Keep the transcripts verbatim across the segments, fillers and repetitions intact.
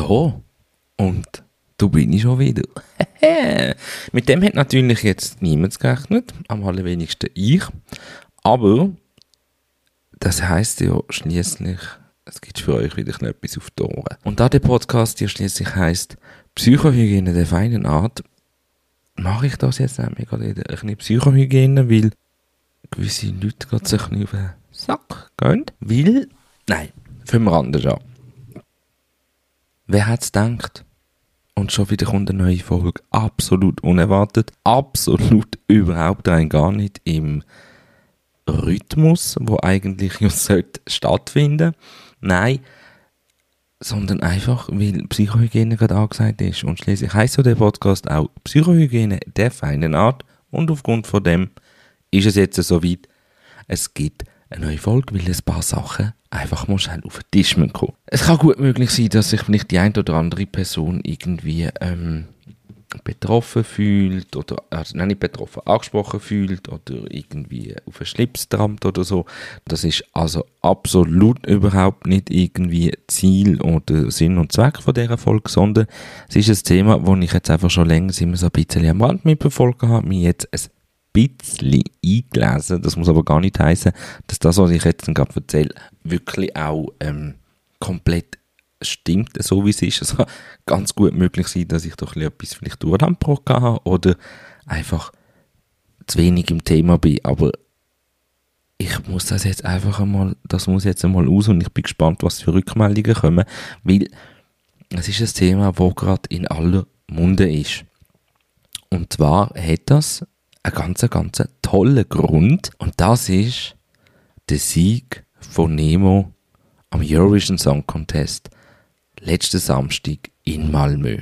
Ja, und du bin ich schon wieder. Mit dem hat natürlich jetzt niemand gerechnet, am allerwenigsten ich. Aber das heisst ja schliesslich, es gibt für euch wieder etwas auf die Ohren. Und da der Podcast ja schliesslich heisst Psychohygiene der feinen Art, mache ich das jetzt nämlich gerade wieder ein bisschen Psychohygiene, weil gewisse Leute gerade sich nicht auf den Sack gehen. Weil, nein, fangen wir anders an. Wer hätte es gedacht? Und schon wieder kommt eine neue Folge. Absolut unerwartet. Absolut überhaupt rein gar nicht im Rhythmus, wo eigentlich ja sollte stattfinden. Nein, sondern einfach, weil Psychohygiene gerade angesagt ist. Und schließlich heisst ja der Podcast auch Psychohygiene der feinen Art. Und aufgrund von dem ist es jetzt soweit, es gibt eine neue Folge, weil ein paar Sachen einfach mal schnell auf den Tisch kommen müssen. Es kann gut möglich sein, dass sich vielleicht die eine oder andere Person irgendwie ähm, betroffen fühlt oder, also nicht betroffen, angesprochen fühlt oder irgendwie auf einen Schlips trampt oder so. Das ist also absolut überhaupt nicht irgendwie Ziel oder Sinn und Zweck von dieser Folge, sondern es ist ein Thema, das ich jetzt einfach schon länger immer so ein bisschen am Rand mitverfolgt habe, mich jetzt ein bisschen eingelesen. Das muss aber gar nicht heißen, dass das, was ich jetzt gerade erzähle, wirklich auch ähm, komplett stimmt, so wie es ist. Es kann ganz gut möglich sein, dass ich doch etwas vielleicht durchgebracht habe oder einfach zu wenig im Thema bin. Aber ich muss das jetzt einfach einmal, das muss jetzt einmal aus und ich bin gespannt, was für Rückmeldungen kommen, weil es ist ein Thema, das gerade in aller Munde ist. Und zwar hat das einen ganz, ganz tollen Grund und das ist der Sieg von Nemo am Eurovision Song Contest letzten Samstag in Malmö.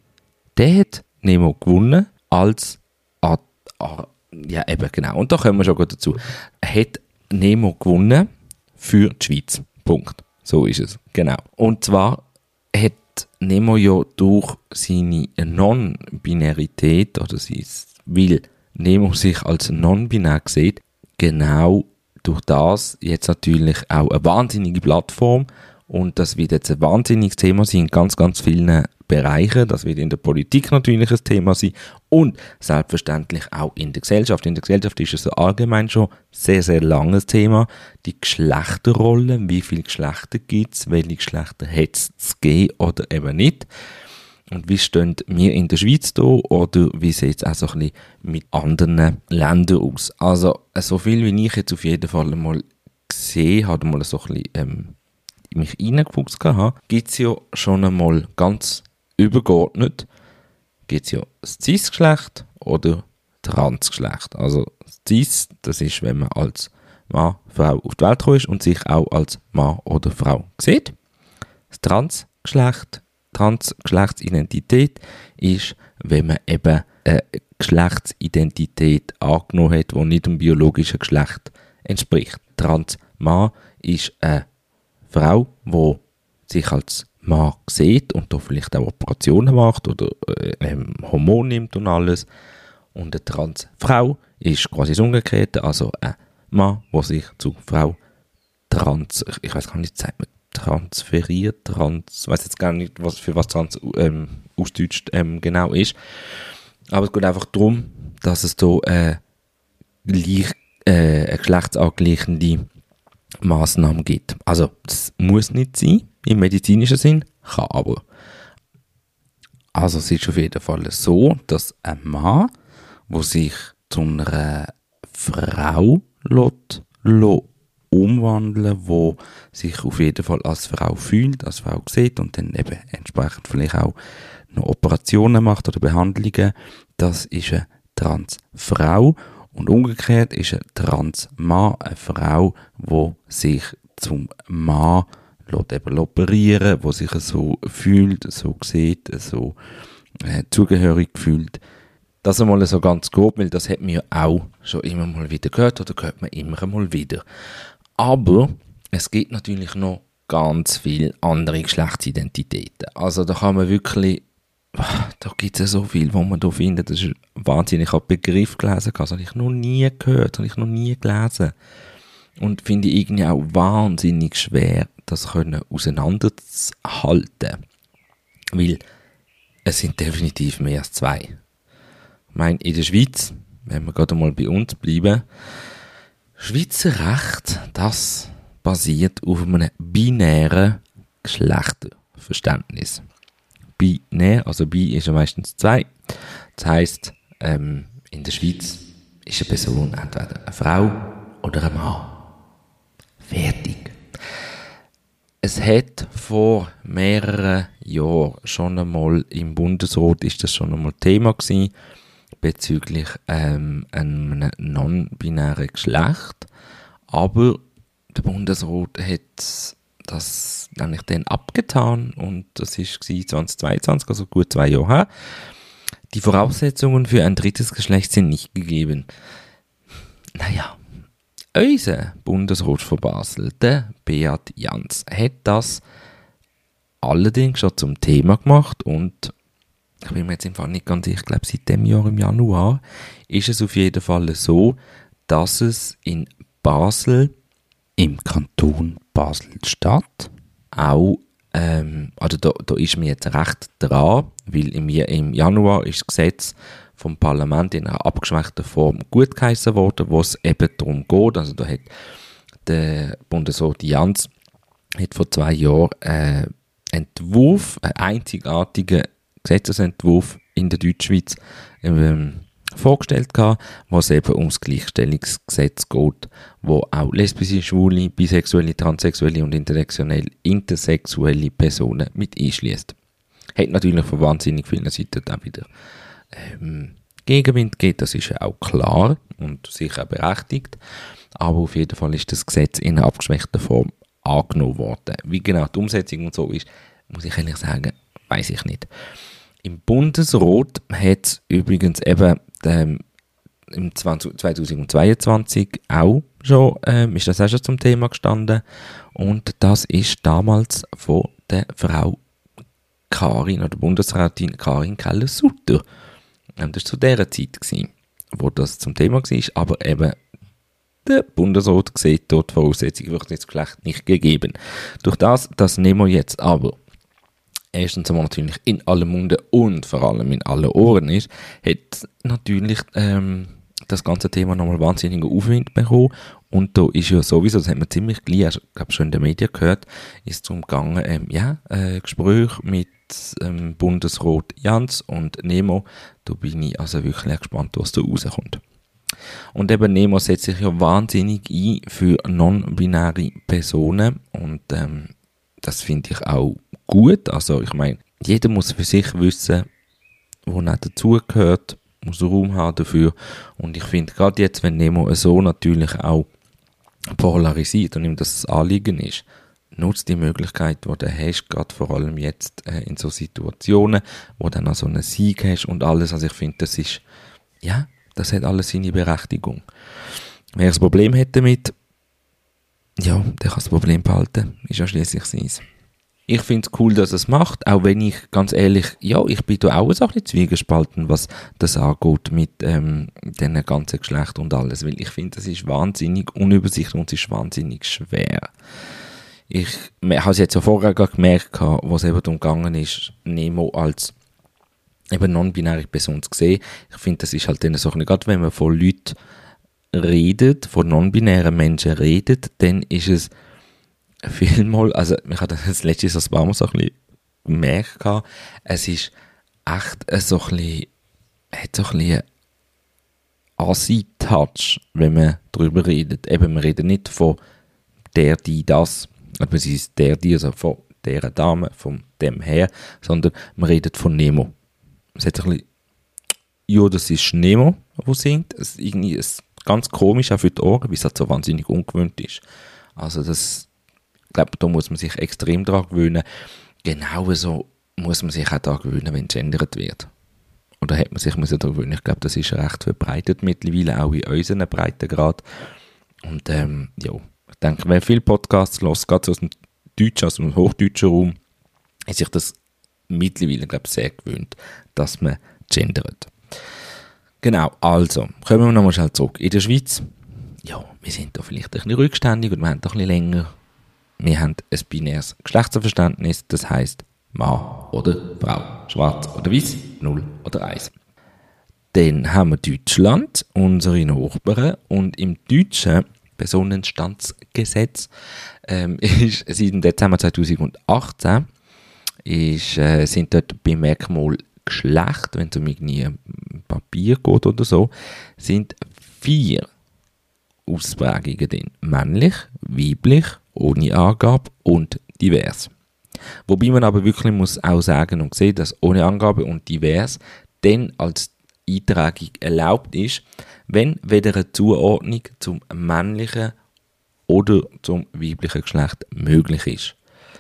Der hat Nemo gewonnen als Art, Art, ja eben genau, und da kommen wir schon gut dazu. Er hat Nemo gewonnen für die Schweiz. Punkt. So ist es, genau. Und zwar hat Nemo ja durch seine Non-Binarität oder sein Will Nemo sich als non-binär sieht, genau durch das jetzt natürlich auch eine wahnsinnige Plattform und das wird jetzt ein wahnsinniges Thema sein in ganz, ganz vielen Bereichen. Das wird in der Politik natürlich ein Thema sein und selbstverständlich auch in der Gesellschaft. In der Gesellschaft ist es allgemein schon sehr, sehr langes Thema. Die Geschlechterrollen, wie viele Geschlechter gibt es, welche Geschlechter hat es zu geben oder eben nicht. Und wie stehen wir in der Schweiz da oder wie sieht es auch so ein bisschen mit anderen Ländern aus? Also so viel wie ich jetzt auf jeden Fall mal gesehen habe, mal so ein bisschen ähm, mich reingefuchst habe, gibt es ja schon einmal ganz übergeordnet, gibt es ja das Cis-Geschlecht oder Transgeschlecht. Also das Cis, das ist, wenn man als Mann, Frau auf die Welt gekommen ist und sich auch als Mann oder Frau sieht. Das Transgeschlecht, Transgeschlechtsidentität ist, wenn man eben eine Geschlechtsidentität angenommen hat, die nicht dem biologischen Geschlecht entspricht. Transmann ist eine Frau, die sich als Mann sieht und da vielleicht auch Operationen macht oder ähm, Hormone nimmt und alles. Und eine Transfrau ist quasi das Umgekehrte, also ein Mann, der sich zu Frau trans, ich weiß gar nicht, sagt man transferiert, trans, ich weiß jetzt gar nicht, was, für was trans ähm, ausdeutscht ähm, genau ist. Aber es geht einfach darum, dass es hier äh, gleich, äh, eine geschlechtsangleichende Massnahmen gibt. Also, das muss nicht sein, im medizinischen Sinn, kann aber. Also, es ist auf jeden Fall so, dass ein Mann, der sich zu einer Frau lässt, lässt, umwandeln, wo sich auf jeden Fall als Frau fühlt, als Frau sieht und dann eben entsprechend vielleicht auch noch Operationen macht oder Behandlungen, das ist eine Transfrau. Und umgekehrt ist ein Transmann eine Frau, die sich zum Mann lässt eben operieren, die sich so fühlt, so sieht, so äh, zugehörig fühlt. Das einmal so ganz grob, weil das hat man ja auch schon immer mal wieder gehört oder hört man immer mal wieder. Aber es gibt natürlich noch ganz viele andere Geschlechtsidentitäten. Also da kann man wirklich, da gibt es ja so viel, wo man da findet. Das ist wahnsinnig. Ich habe Begriff gelesen, das habe ich noch nie gehört, habe ich noch nie gelesen. Und finde ich irgendwie auch wahnsinnig schwer, das können auseinanderzuhalten. Weil es sind definitiv mehr als zwei. Ich meine, in der Schweiz, wenn wir gerade mal bei uns bleiben, Schweizer Recht, das basiert auf einem binären Geschlechterverständnis. Binär, also bi ist ja meistens zwei. Das heisst, ähm, in der Schweiz ist eine Person entweder eine Frau oder ein Mann. Fertig. Es hat vor mehreren Jahren schon einmal im Bundesrat ist das schon einmal Thema gewesen, bezüglich ähm, einem non-binären Geschlecht. Aber der Bundesrat hat das nämlich dann abgetan und das war zwanzig zweiundzwanzig, also gut zwei Jahre her. Die Voraussetzungen für ein drittes Geschlecht sind nicht gegeben. Naja, unser Bundesrat von Basel, der Beat Jans, hat das allerdings schon zum Thema gemacht und ich bin mir jetzt im Fall nicht ganz sicher, ich glaube seit dem Jahr im Januar ist es auf jeden Fall so, dass es in Basel, im Kanton Basel-Stadt, auch, ähm, also da, da ist mir jetzt recht dran, weil im, im Januar ist das Gesetz vom Parlament in einer abgeschwächten Form gutgeheissen worden, wo es eben darum geht, also da hat der Bundesrat Jans hat vor zwei Jahren äh, Entwurf, einen einzigartigen Gesetzesentwurf in der Deutschschweiz ähm, vorgestellt gehabt, wo es eben ums Gleichstellungsgesetz geht, wo auch lesbische, schwule, bisexuelle, transsexuelle und intersexuelle, intersexuelle Personen mit einschließt. Hat natürlich von wahnsinnig vielen Seiten auch wieder ähm, Gegenwind gegeben, das ist ja auch klar und sicher auch berechtigt, aber auf jeden Fall ist das Gesetz in einer abgeschwächten Form angenommen worden. Wie genau die Umsetzung und so ist, muss ich ehrlich sagen, weiß ich nicht. Im Bundesrat hat es übrigens eben ähm, im zweitausendzweiundzwanzig auch schon, ähm, ist das auch schon zum Thema gestanden und das ist damals von der Frau Karin oder Bundesrätin Karin Keller-Sutter. Ähm, das war zu dieser Zeit, gewesen, wo das zum Thema war, aber eben der Bundesrat sieht dort Voraussetzungen für das Geschlecht nicht gegeben. Durch das, das nehmen wir jetzt aber erstens einmal natürlich in allen Munden und vor allem in allen Ohren ist, hat natürlich ähm, das ganze Thema nochmal wahnsinnigen Aufwind bekommen. Und da ist ja sowieso, das hat man ziemlich gleich, ich glaube schon in den Medien gehört, ist es darum gegangen, ähm, ja, äh, Gespräch mit ähm, Bundesrat Jans und Nemo. Da bin ich also wirklich gespannt, was da rauskommt. Und eben Nemo setzt sich ja wahnsinnig ein für non-binäre Personen und ähm, das finde ich auch gut. Also ich meine, jeder muss für sich wissen, wo nicht dazugehört, muss Raum haben dafür. Und ich finde, gerade jetzt, wenn Nemo so natürlich auch polarisiert und ihm das Anliegen ist, nutzt die Möglichkeit, die du hast, gerade vor allem jetzt äh, in so Situationen, wo du dann auch so einen Sieg hast und alles. Also ich finde, das ist, ja, das hat alles seine Berechtigung. Wer ein Problem hat damit, ja, der kann das Problem behalten. Ist ja schliesslich seins. Ich finde es cool, dass es macht, auch wenn ich, ganz ehrlich, ja, ich bin da auch ein bisschen zwiegespalten, was das angeht mit ähm, diesen ganzen Geschlechtern und alles, weil ich finde, das ist wahnsinnig unübersichtlich und es ist wahnsinnig schwer. Ich habe es jetzt ja vorher gerade gemerkt, was eben darum gegangen ist, Nemo als eben non-binäre Person zu sehen. Ich finde, das ist halt dann so, gerade wenn man von Leuten redet, von non-binären Menschen redet, dann ist es vielmal, also ich hatte das letzte das paar Mal so ein bisschen gemerkt, es ist echt so ein bisschen, hat so ein bisschen Assi-Touch, wenn man darüber redet. Eben, man redet nicht von der, die, das, aber es ist der, die, also von der Dame, von dem her, sondern man redet von Nemo. Es hat ein bisschen, ja, das ist Nemo, der singt. Es ist irgendwie ist ganz komisch, auch für die Ohren, weil es halt so wahnsinnig ungewöhnt ist. Also das, ich glaube, da muss man sich extrem daran gewöhnen. Genauso muss man sich auch daran gewöhnen, wenn gendert wird. Oder hat man sich daran gewöhnen? Ich glaube, das ist recht verbreitet mittlerweile, auch in unseren Breitengrad. Und ähm, ja, ich denke, wer viele Podcasts hört, gerade aus dem Deutschen, aus dem hochdeutschen Raum, ist sich das mittlerweile, glaube ich, sehr gewöhnt, dass man gendert. Genau, also, kommen wir nochmal schnell zurück. In der Schweiz, ja, wir sind da vielleicht ein bisschen rückständig und wir haben da ein bisschen länger. Wir haben ein binäres Geschlechtsverständnis, das heisst, Mann oder Frau, schwarz oder weiß, null oder eins. Dann haben wir Deutschland, unsere Nachbarn, und im deutschen Personenstandsgesetz ähm, ist seit dem Dezember zweitausendachtzehn ist, äh, sind dort beim Merkmal Geschlecht, wenn es um irgendwie Papier geht oder so, sind vier Ausprägungen drin. Männlich, weiblich, ohne Angabe und divers. Wobei man aber wirklich muss auch sagen und sehen, dass ohne Angabe und divers dann als Eintragung erlaubt ist, wenn weder eine Zuordnung zum männlichen oder zum weiblichen Geschlecht möglich ist.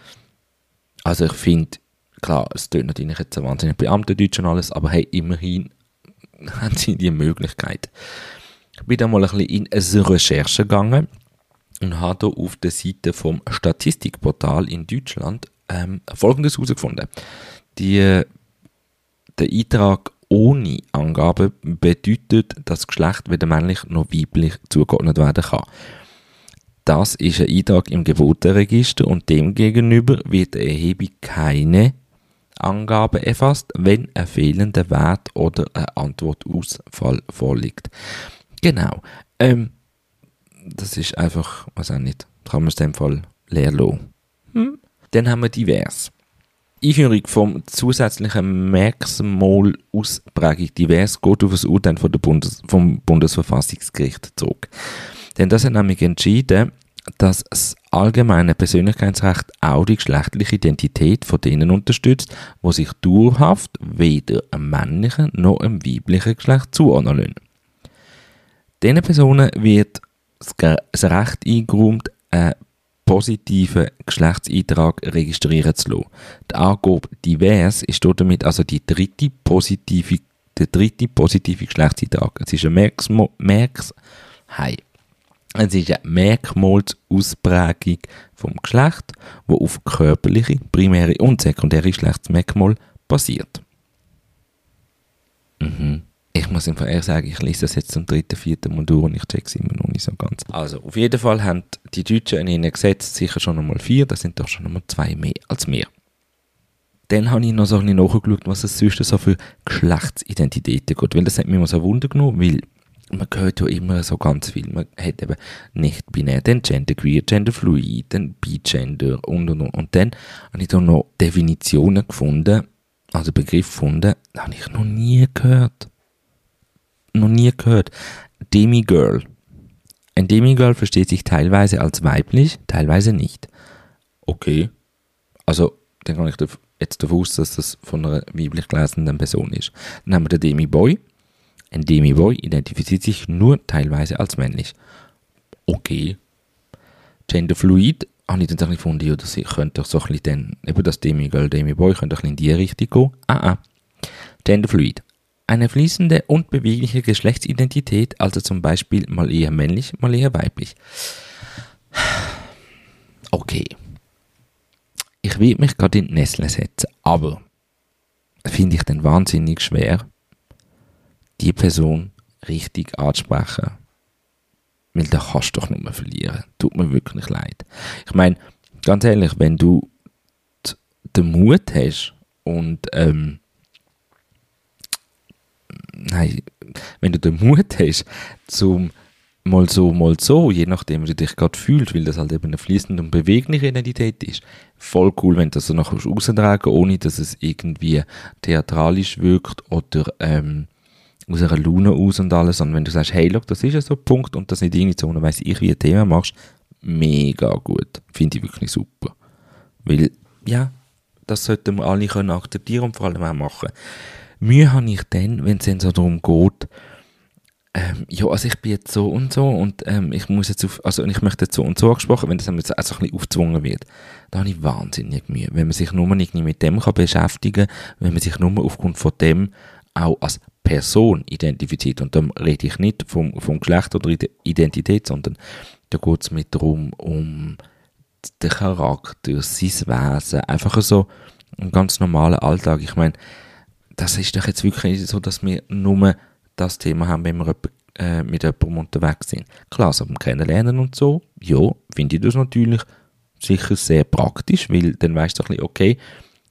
Also ich finde, klar, es tut natürlich jetzt ein wahnsinnig Beamtendeutsch und alles, aber hey, immerhin haben sie die Möglichkeit. Ich bin da mal ein bisschen in eine Recherche gegangen und habe hier auf der Seite vom Statistikportal in Deutschland ähm, Folgendes herausgefunden. Die, der Eintrag ohne Angabe bedeutet, dass das Geschlecht weder männlich noch weiblich zugeordnet werden kann. Das ist ein Eintrag im Geburtenregister und demgegenüber wird eine Erhebung keine Angabe erfasst, wenn ein fehlender Wert oder ein Antwortausfall vorliegt. Genau. Ähm, das ist einfach, was auch nicht, kann man es in dem Fall leer lassen. Hm. Dann haben wir divers. Einführung vom zusätzlichen Merkmalausprägung divers geht auf das Urteil von der Bundes- vom Bundesverfassungsgericht zurück. Denn das hat nämlich entschieden, dass das allgemeine Persönlichkeitsrecht auch die geschlechtliche Identität von denen unterstützt, die sich dauerhaft weder einem männlichen noch einem weiblichen Geschlecht zuordnen lassen. Diesen Personen wird das Recht eingeräumt, einen positiven Geschlechtseintrag registrieren zu lassen. Die Angabe divers ist damit also die dritte positive, der dritte positive Geschlechtseintrag. Es ist ein Merksmo, Merks, hey. Es ist eine Merkmalsausprägung vom Geschlecht, die auf körperliche, primäre und sekundäre Geschlechtsmerkmale basiert. Mhm. Ich muss einfach ehrlich sagen, ich lese das jetzt zum dritten, vierten Mal durch und ich check es immer noch nicht so ganz. Also, auf jeden Fall haben die Deutschen in ihren Gesetzen sicher schon einmal vier, das sind doch schon einmal zwei mehr als wir. Dann habe ich noch so ein bisschen nachgeschaut, was es sonst so für Geschlechtsidentitäten gibt, weil das hat mich immer so Wunder genommen, weil man hört ja immer so ganz viel. Man hat eben nicht binär, dann genderqueer, genderfluid, dann bigender und und und. Und dann habe ich da noch Definitionen gefunden, also Begriffe gefunden, die habe ich noch nie gehört. Noch nie gehört. Demigirl. Ein Demigirl versteht sich teilweise als weiblich, teilweise nicht. Okay. Also, dann kann ich jetzt davon aus, dass das von einer weiblich gelesenen Person ist. Dann haben wir den Demiboy. Ein Demiboy identifiziert sich nur teilweise als männlich. Okay. Genderfluid habe ich dann so gefunden, ja, das könnte doch so ein bisschen dann, eben das Demigirl, Demiboy könnte ein bisschen in die Richtung gehen. Ah, ah. Genderfluid. Eine fließende und bewegliche Geschlechtsidentität, also zum Beispiel mal eher männlich, mal eher weiblich. Okay. Ich will mich gerade in die Nesseln setzen, aber finde ich dann wahnsinnig schwer, die Person richtig anzusprechen. Weil da kannst du doch nur verlieren. Tut mir wirklich leid. Ich meine, ganz ehrlich, wenn du t- den Mut hast und ähm, nein, wenn du den Mut hast, zum mal so, mal so, je nachdem, wie du dich gerade fühlst, weil das halt eben eine fließende und bewegliche Identität ist, voll cool, wenn du das so nachher raustragen, ohne dass es irgendwie theatralisch wirkt oder ähm, aus einer Laune aus und alles, sondern wenn du sagst, hey, look, das ist ja so ein Punkt und das nicht irgendwie so, dann weiss ich, wie ein Thema machst, mega gut. Finde ich wirklich super. Weil, ja, das sollten wir alle können akzeptieren und vor allem auch machen. Mühe habe ich dann, wenn es dann so darum geht, ähm, ja, also ich bin jetzt so und so und ähm, ich muss jetzt auf, also ich möchte jetzt so und so angesprochen, wenn das dann jetzt also ein bisschen aufgezwungen wird, da habe ich wahnsinnig Mühe. Wenn man sich nur nicht mit dem kann beschäftigen, wenn man sich nur aufgrund von dem auch als Person identifiziert, und dann rede ich nicht vom, vom Geschlecht oder Identität, sondern da geht es mit darum, um den Charakter, sein Wesen, einfach so einen ganz normalen Alltag. Ich meine, das ist doch jetzt wirklich so, dass wir nur das Thema haben, wenn wir äh, mit jemandem unterwegs sind. Klar, so beim Kennenlernen und so, ja, finde ich das natürlich sicher sehr praktisch, weil dann weißt du ein bisschen, okay,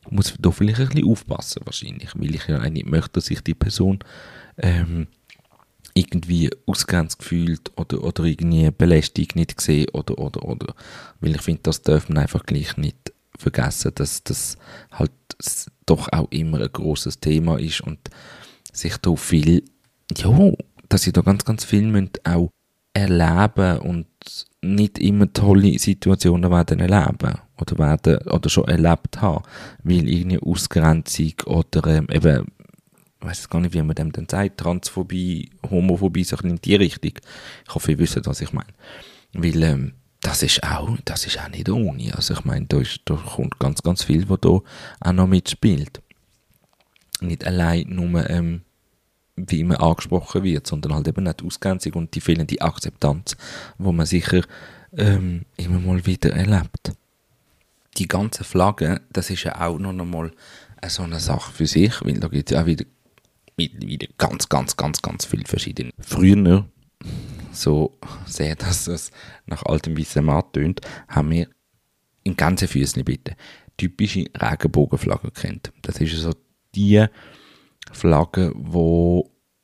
muss da vielleicht ein bisschen aufpassen wahrscheinlich, weil ich ja nicht möchte, dass sich die Person ähm, irgendwie ausgrenzt gefühlt oder, oder irgendwie belästigt nicht gesehen oder, oder, oder. Weil ich finde, das darf man einfach gleich nicht vergessen, dass das halt doch auch immer ein grosses Thema ist und sich da viel, ja, dass sie da ganz, ganz viel müssen auch erleben und nicht immer tolle Situationen werden erleben oder werden oder schon erlebt haben, weil irgendwie Ausgrenzung oder ähm, eben, ich weiß gar nicht, wie man dem dann sagt, Transphobie, Homophobie, so in die Richtung. Ich hoffe, ihr wisst, was ich meine. Weil ähm, das ist auch, das ist auch nicht ohne. Also ich meine, da, ist, da kommt ganz, ganz viel, was da auch noch mitspielt. Nicht allein nur, ähm, wie man angesprochen wird, sondern halt eben auch die Ausgrenzung und die fehlende Akzeptanz, wo man sicher ähm, immer mal wieder erlebt. Die ganzen Flaggen, das ist ja auch noch einmal so eine Sache für sich, weil da gibt es ja auch wieder, wieder ganz, ganz, ganz, ganz viele verschiedene. Früher, so sehr, dass es nach altem weißen Mann tönt, haben wir in ganzen Füßen bitte typische Regenbogenflaggen kennt. Das ist so die Flagge, die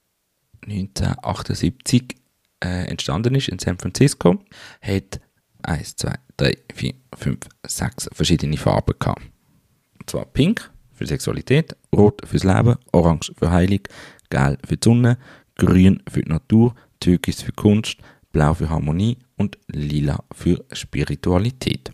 neunzehnhundertachtundsiebzig äh, entstanden ist in San Francisco, hat eins, zwei, drei, vier, fünf, sechs verschiedene Farben gehabt. Und zwar pink für Sexualität, rot fürs Leben, orange für Heilung, gelb für die Sonne, grün für die Natur, türkis für Kunst, blau für Harmonie und lila für Spiritualität.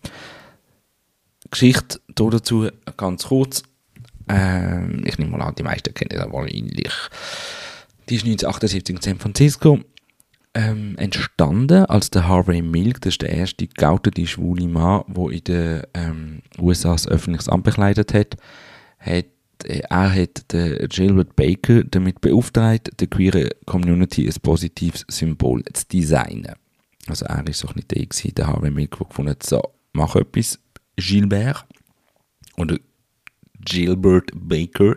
Geschichte dazu ganz kurz. Ähm, ich nehme mal an, die meisten kennen das wahrscheinlich. Die ist neunzehnhundertachtundsiebzig in San Francisco ähm, entstanden, als der Harvey Milk, das ist der erste geoutete schwule Mann, der in den ähm, U S A das öffentliches Amt bekleidet hat. hat er hat den Gilbert Baker damit beauftragt, der queeren Community ein positives Symbol zu designen. Also er war so nicht der, gewesen, der Harvey Milk, der gefunden hat, so, mach etwas, Gilbert oder Gilbert Baker.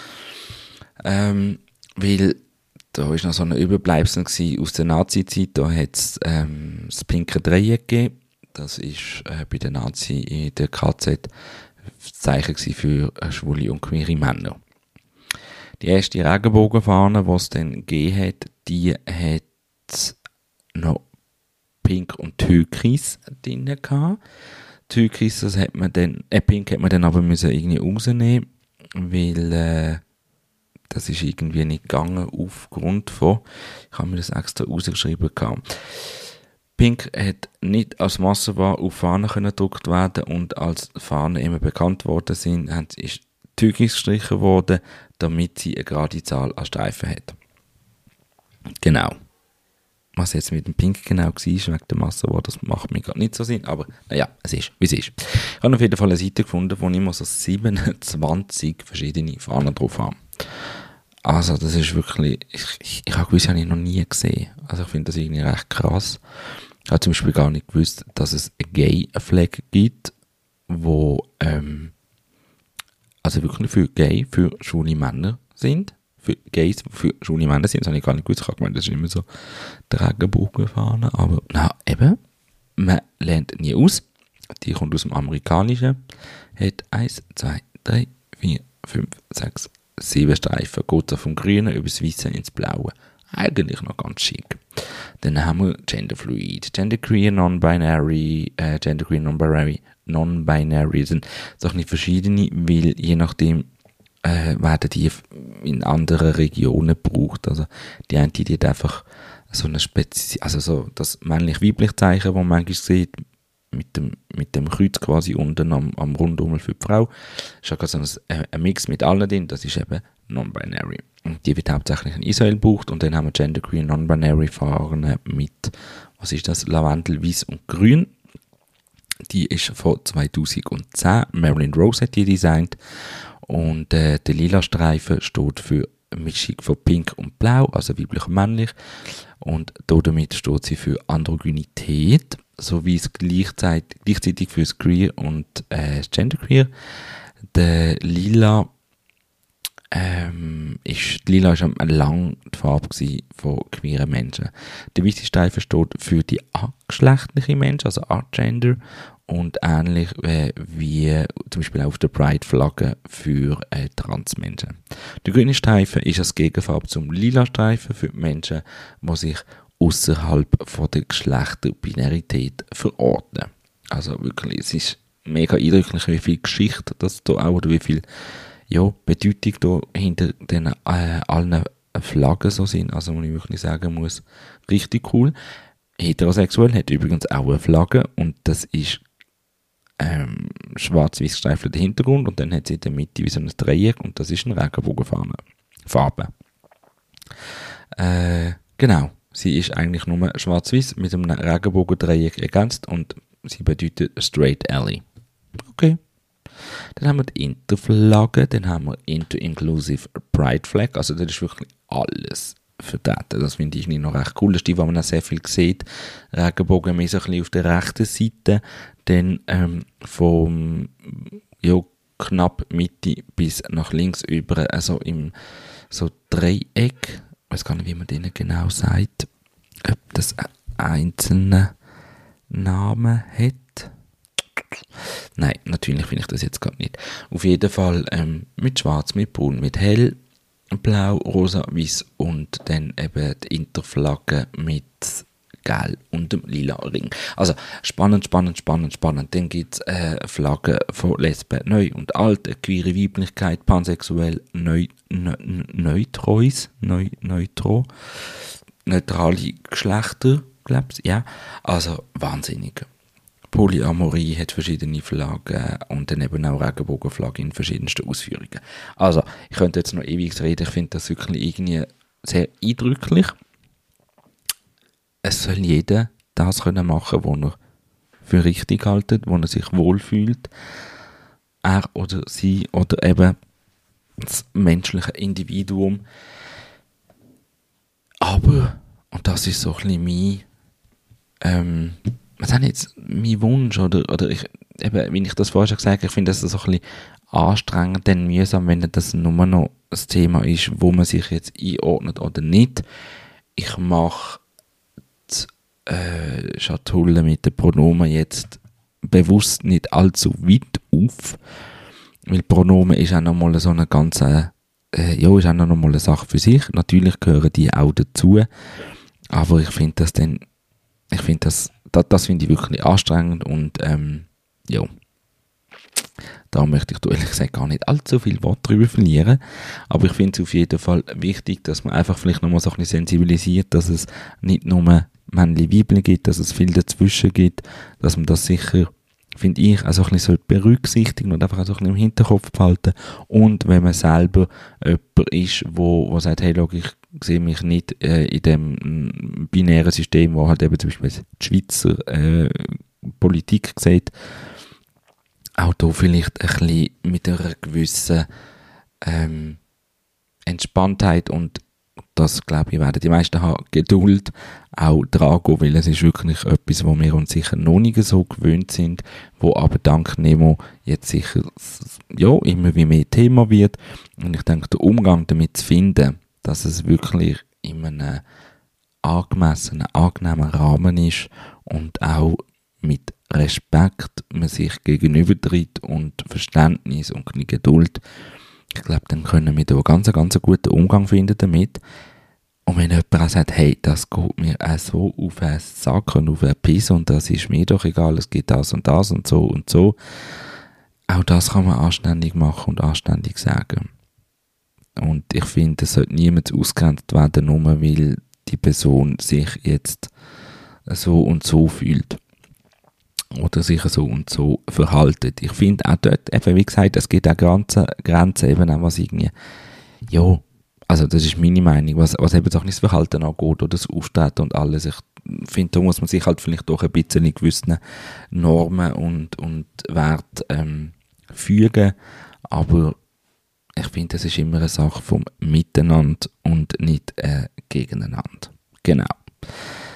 Ähm, weil da war noch so ein Überbleibsel aus der Nazi-Zeit. Da hat es ähm, das pinke Dreieck gegeben. Das war äh, bei den Nazis in der K Z das Zeichen für äh, schwule und queere Männer. Die erste Regenbogenfahne, die es dann gegeben hat, die hat noch pink und türkis drin gehabt. Türkis, das hat man dann, äh, pink hat man dann aber müssen irgendwie rausnehmen, weil äh, das ist irgendwie nicht gegangen aufgrund von, ich habe mir das extra rausgeschrieben gehabt. Pink hat nicht als Massenware auf Fahnen können gedruckt werden und als Fahnen immer bekannt worden sind, ist Türkis gestrichen worden, damit sie eine gerade Zahl an Streifen hat. Genau. Was jetzt mit dem Pink genau war, wegen der Massenware, das macht mir gerade nicht so Sinn, aber naja, es ist, wie es ist. Ich habe auf jeden Fall eine Seite gefunden, wo immer so siebenundzwanzig verschiedene Fahnen drauf haben. Also das ist wirklich, ich, ich, ich habe gewusst, habe ich noch nie gesehen. Also ich finde das irgendwie recht krass. Ich habe zum Beispiel gar nicht gewusst, dass es eine Gay-Flag gibt, wo ähm, also wirklich für Gay, für schwule Männer sind. Für Gays, für schwule Männer sind, das habe ich gar nicht gewusst. Ich habe gemeint, das ist immer so Regenbogenfahne. Aber na eben, man lernt nie aus. Die kommt aus dem Amerikanischen. Hat eins, zwei, drei, vier, fünf, sechs, sieben Streifen. Geht so vom Grünen über das Weiße ins Blaue. Eigentlich noch ganz schick. Dann haben wir Genderfluid, Genderqueer, Non-Binary, äh, Genderqueer, Non-Binary, Non-Binary sind so nicht verschiedene, weil je nachdem äh, werden die in anderen Regionen gebraucht. Also die eine, die hat einfach so eine Spezies, also so das männlich-weiblich Zeichen, das man manchmal sieht, mit dem, mit dem Kreuz quasi unten am, am Rundum für die Frau. Ist auch so ein, ein Mix mit allen drin, das ist eben Non-Binary. Und die wird hauptsächlich in Israel gebraucht und dann haben wir Genderqueer Non-Binary Fahnen mit, was ist das, Lavendel, Weiß und Grün. Die ist von zweitausendzehn. Marilyn Rose hat die designt und äh, der lila Streifen steht für eine Mischung von Pink und Blau, also weiblich und männlich. Und damit steht sie für Androgynität, sowie es gleichzeitig, gleichzeitig für das Queer und äh, das Genderqueer. Der lila ähm, ist, Lila war lang die Farbe gewesen von queeren Menschen. Der weiße Streifen steht für die ageschlechtlichen Menschen, also Agender, und ähnlich äh, wie zum Beispiel auch auf der Pride-Flagge für äh, Transmenschen. Der grüne Streifen ist als Gegenfarbe zum lila Streifen für die Menschen, die sich außerhalb von der Geschlechterbinarität verorten. Also wirklich, es ist mega eindrücklich, wie viel Geschichte das da auch, oder wie viel ja, Bedeutung da hinter den äh, allen Flaggen so sind. Also, muss ich wirklich sagen muss, richtig cool. Heterosexuell hat übrigens auch eine Flagge und das ist ähm, schwarz-weiß gestreifelter Hintergrund und dann hat sie in der Mitte wie so ein Dreieck und das ist eine Regenbogenfarbe. Farbe. Äh, genau. Sie ist eigentlich nur schwarz-weiß mit einem Regenbogendreieck ergänzt und sie bedeutet Straight Alley. Okay. Dann haben wir die Interflagge, dann haben wir Inter-Inclusive Pride Flag, also das ist wirklich alles vertreten. Das finde ich noch recht cool. Das ist die, wo man auch sehr viel sieht. Regenbogen mehr so ein bisschen auf der rechten Seite, dann ähm, vom ja, knapp Mitte bis nach links über, also im so Dreieck. Ich weiß gar nicht, wie man denen genau sagt, ob das einzelne Namen hat. Nein, natürlich finde ich das jetzt gerade nicht. Auf jeden Fall ähm, mit Schwarz, mit Braun, mit Hell, Blau, Rosa, Weiß und dann eben die Interflagge mit Gelb und dem lila Ring. Also spannend, spannend, spannend, spannend. Dann gibt es äh, Flaggen von Lesben, neu und alt, queere Weiblichkeit, pansexuell, neu, ne, Neutrois, neu, neutro, neutrale Geschlechter, glaube ich, ja. Also wahnsinnig. Polyamorie hat verschiedene Flaggen und dann eben auch Regenbogenflaggen in verschiedensten Ausführungen. Also, ich könnte jetzt noch ewig reden, ich finde das wirklich irgendwie sehr eindrücklich. Es soll jeder das können machen, was er für richtig hält, wo er sich wohlfühlt. Er oder sie oder eben das menschliche Individuum. Aber, und das ist so ein bisschen mein ähm, was ist jetzt mein Wunsch, oder, oder ich, eben, wie ich das vorher schon gesagt habe, ich finde das so ein bisschen anstrengend, dann mühsam, wenn das nur noch ein Thema ist, wo man sich jetzt einordnet oder nicht. Ich mache die äh, Schatulle mit den Pronomen jetzt bewusst nicht allzu weit auf, weil Pronomen ist auch nochmal so eine ganze, äh, ja, ist auch nochmal eine Sache für sich. Natürlich gehören die auch dazu, aber ich finde das dann, ich finde das Das, das finde ich wirklich anstrengend und ähm, ja, da möchte ich ehrlich gesagt gar nicht allzu viel Wort drüber verlieren, aber ich finde es auf jeden Fall wichtig, dass man einfach vielleicht nochmal so ein bisschen sensibilisiert, dass es nicht nur Männchen-Weibchen gibt, dass es viel dazwischen gibt, dass man das sicher, finde ich, auch so ein bisschen berücksichtigen und einfach so ein bisschen im Hinterkopf behalten und wenn man selber jemand ist, wo, wo sagt, hey, schau, ich sehe mich nicht äh, in dem binären System, wo halt eben zum Beispiel die Schweizer äh, Politik sieht, auch da vielleicht ein bisschen mit einer gewissen ähm, Entspanntheit und das, glaube ich, werden die meisten haben, Geduld auch dran gehen, weil es ist wirklich etwas, wo wir uns sicher noch nicht so gewöhnt sind, wo aber dank Nemo jetzt sicher ja, immer wie mehr Thema wird und ich denke, der Umgang damit zu finden, dass es wirklich in einem angemessenen, angenehmen Rahmen ist und auch mit Respekt man sich gegenübertritt und Verständnis und Geduld. Ich glaube, dann können wir da ganz, ganz guten Umgang finden damit. Und wenn jemand auch sagt, hey, das geht mir auch so auf den Sack und auf den Piss und das ist mir doch egal, es geht das und das und so und so. Auch das kann man anständig machen und anständig sagen. Und ich finde, es sollte niemand ausgrenzt werden, nur weil die Person sich jetzt so und so fühlt. Oder sich so und so verhaltet. Ich finde auch dort, eben wie gesagt, es gibt auch Grenzen, Grenzen eben auch was irgendwie, ja, also das ist meine Meinung, was, was eben so das Verhalten angeht oder das Auftreten und alles. Ich finde, da muss man sich halt vielleicht doch ein bisschen in gewissen Normen und, und Wert ähm, fügen, aber ich finde, das ist immer eine Sache vom Miteinander und nicht äh, gegeneinander. Genau.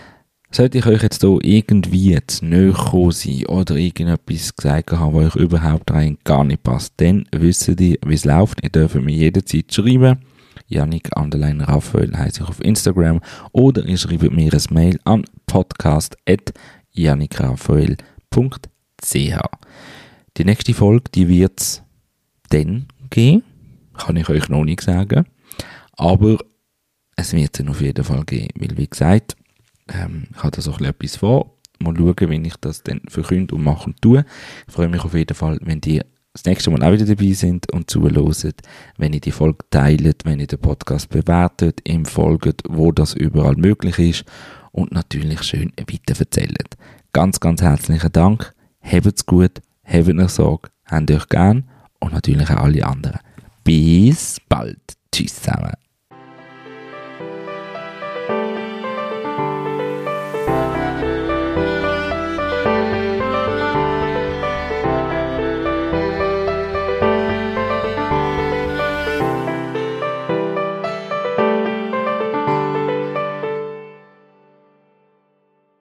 Sollte ich euch jetzt hier irgendwie zu nahe gekommen sein oder irgendetwas gesagt haben, was euch überhaupt rein gar nicht passt, dann wisst ihr, wie es läuft. Ihr dürft mir jederzeit schreiben. Yannick Underline Raphael heisst ich auf Instagram. Oder ihr schreibt mir ein Mail an podcast at yannickraphael punkt c h. Die nächste Folge, die wird es dann geben. Kann ich euch noch nicht sagen. Aber es wird es auf jeden Fall geben. Weil, wie gesagt, ähm, ich habe da so etwas vor. Mal schauen, wenn ich das dann verkünde und mache und tue. Ich freue mich auf jeden Fall, wenn ihr das nächste Mal auch wieder dabei sind und zuhört, wenn ihr die Folge teilt, wenn ihr den Podcast bewertet, ihm folgt, wo das überall möglich ist und natürlich schön weiter erzählt. Ganz, ganz herzlichen Dank. Habt's gut, habt euch Sorge, habt euch gern und natürlich auch alle anderen. Bis bald. Tschüss zusammen.